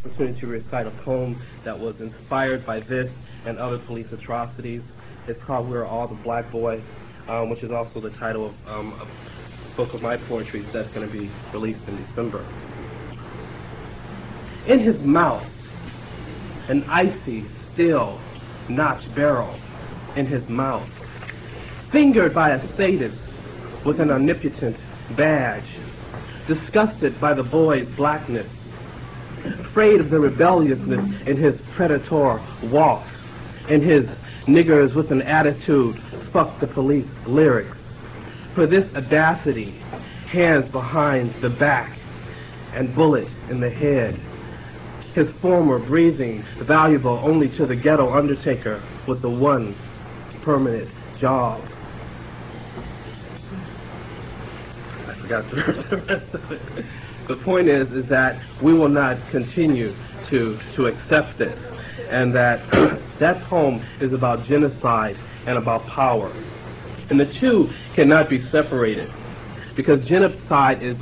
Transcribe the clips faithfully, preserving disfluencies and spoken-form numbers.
opportunity to recite a poem that was inspired by this and other police atrocities. It's called We're All the Black Boy, um, which is also the title of um, a book of my poetry that's going to be released in December. In his mouth, an icy, still, notched barrel in his mouth, fingered by a sadist with an omnipotent badge, disgusted by the boy's blackness, afraid of the rebelliousness in his predator walk, in his niggers with an attitude, fuck the police lyrics. For this audacity, hands behind the back and bullet in the head. His former breathing valuable only to the ghetto undertaker with the one permanent job. I forgot the rest of it. The point is, is that we will not continue to, to accept this, and that that poem is about genocide and about power. And the two cannot be separated, because genocide is,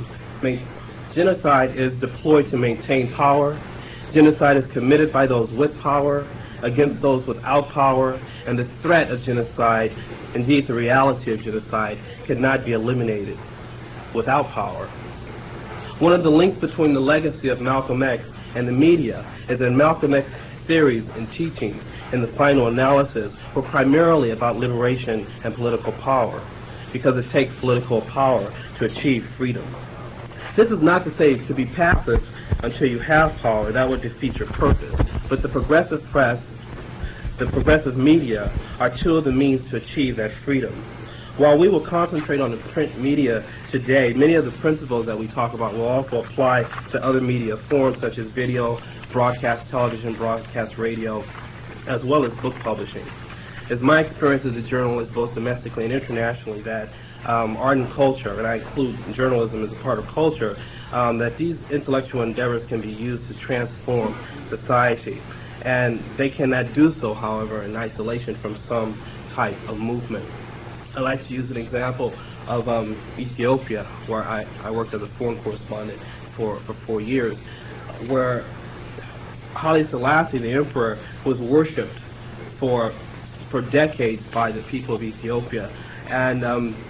genocide is deployed to maintain power. Genocide is committed by those with power against those without power, and the threat of genocide, indeed the reality of genocide, cannot be eliminated without power. One of the links between the legacy of Malcolm X and the media is that Malcolm X's theories and teachings in the final analysis were primarily about liberation and political power, because it takes political power to achieve freedom. This is not to say to be passive until you have power. That would defeat your purpose. But the progressive press, the progressive media, are two of the means to achieve that freedom. While we will concentrate on the print media today, many of the principles that we talk about will also apply to other media forms such as video, broadcast television, broadcast radio, as well as book publishing. It's my experience as a journalist, both domestically and internationally, that um, art and culture, and I include journalism as a part of culture, um, that these intellectual endeavors can be used to transform society. And they cannot do so, however, in isolation from some type of movement. I like to use an example of um, Ethiopia, where I, I worked as a foreign correspondent for, for four years, where Haile Selassie, the emperor, was worshipped for, for decades by the people of Ethiopia. And um,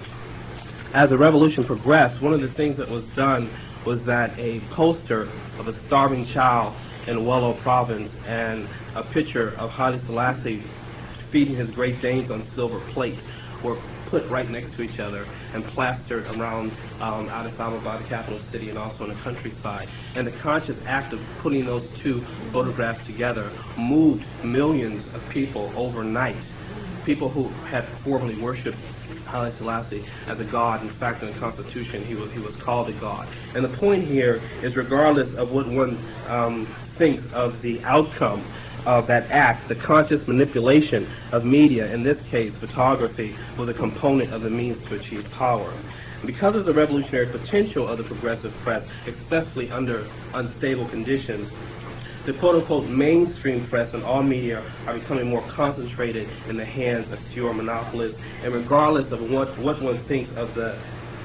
as the revolution progressed, one of the things that was done was that a poster of a starving child in Wollo province and a picture of Haile Selassie feeding his Great Danes on silver plate were put right next to each other and plastered around um, Addis Ababa, the capital city, and also in the countryside. And the conscious act of putting those two photographs together moved millions of people overnight. People who had formerly worshipped Haile Selassie as a god. In fact, in the Constitution, he was, he was called a god. And the point here is, regardless of what one um, thinks of the outcome of that act, the conscious manipulation of media, in this case photography, was a component of the means to achieve power. And because of the revolutionary potential of the progressive press, especially under unstable conditions, the quote-unquote mainstream press and all media are becoming more concentrated in the hands of fewer monopolists. And regardless of what, what one thinks of the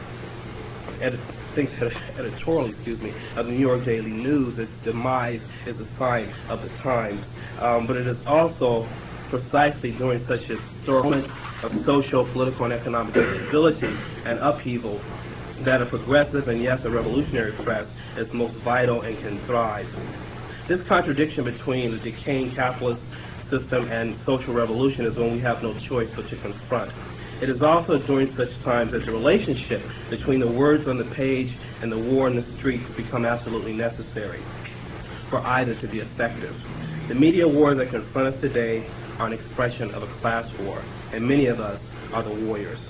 edit, thinks editorially, excuse me, of the New York Daily News, its demise is a sign of the times. Um, but it is also precisely during such historic moments of social, political, and economic instability and upheaval that a progressive and, yes, a revolutionary press is most vital and can thrive. This contradiction between the decaying capitalist system and social revolution is one we have no choice but to confront. It is also during such times that the relationship between the words on the page and the war in the streets become absolutely necessary for either to be effective. The media wars that confront us today are an expression of a class war, and many of us are the warriors.